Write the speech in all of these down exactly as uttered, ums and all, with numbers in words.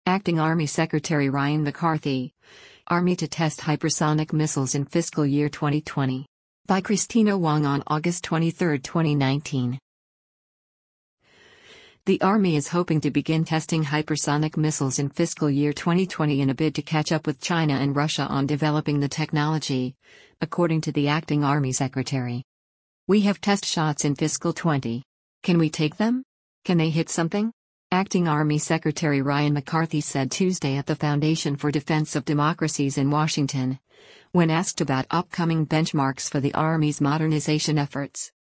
Acting Army Secretary Ryan McCarthy. Army to test hypersonic missiles in fiscal year twenty twenty. By Christina Wong on August twenty-third, twenty nineteen. The Army is hoping to begin testing hypersonic missiles in fiscal year twenty twenty in a bid to catch up with China and Russia on developing the technology, according to the Acting Army Secretary. We have test shots in fiscal twenty. Can we take them? Can they hit something? Acting Army Secretary Ryan McCarthy said Tuesday at the Foundation for Defense of Democracies in Washington, when asked about upcoming benchmarks for the Army's modernization efforts.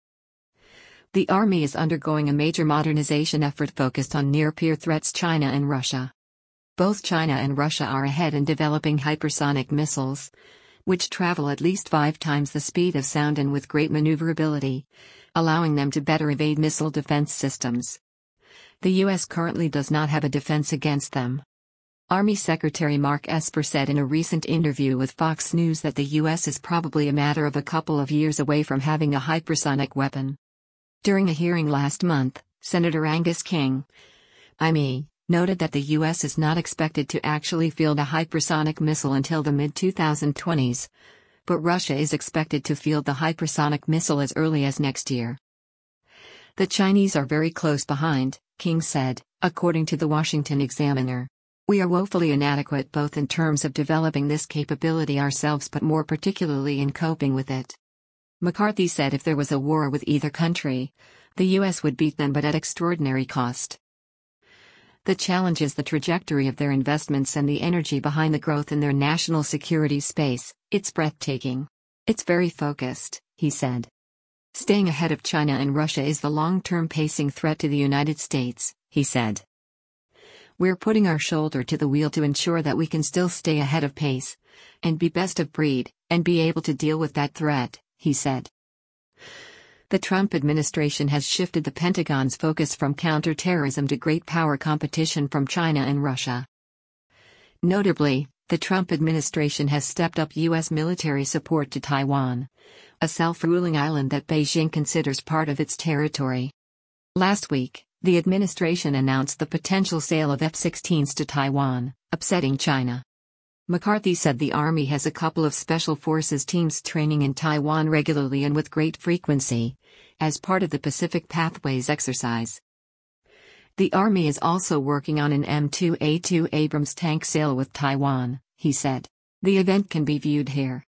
The Army is undergoing a major modernization effort focused on near-peer threats China and Russia. Both China and Russia are ahead in developing hypersonic missiles, which travel at least five times the speed of sound and with great maneuverability, allowing them to better evade missile defense systems. The U S currently does not have a defense against them. Army Secretary Mark Esper said in a recent interview with Fox News that the U S is probably a matter of a couple of years away from having a hypersonic weapon. During a hearing last month, Senator Angus King, I M E, noted that the U S is not expected to actually field a hypersonic missile until the mid twenty twenties, but Russia is expected to field the hypersonic missile as early as next year. The Chinese are very close behind, King said, according to the Washington Examiner. We are woefully inadequate both in terms of developing this capability ourselves but more particularly in coping with it. McCarthy said if there was a war with either country, the U S would beat them but at extraordinary cost. The challenge is the trajectory of their investments and the energy behind the growth in their national security space. It's breathtaking. It's very focused, he said. Staying ahead of China and Russia is the long-term pacing threat to the United States, he said. We're putting our shoulder to the wheel to ensure that we can still stay ahead of pace, and be best of breed, and be able to deal with that threat, he said. The Trump administration has shifted the Pentagon's focus from counterterrorism to great power competition from China and Russia. Notably, the Trump administration has stepped up U S military support to Taiwan, a self-ruling island that Beijing considers part of its territory. Last week, the administration announced the potential sale of F sixteens to Taiwan, upsetting China. McCarthy said the Army has a couple of Special Forces teams training in Taiwan regularly and with great frequency, as part of the Pacific Pathways exercise. The Army is also working on an M two A two Abrams tank sale with Taiwan, he said. The event can be viewed here.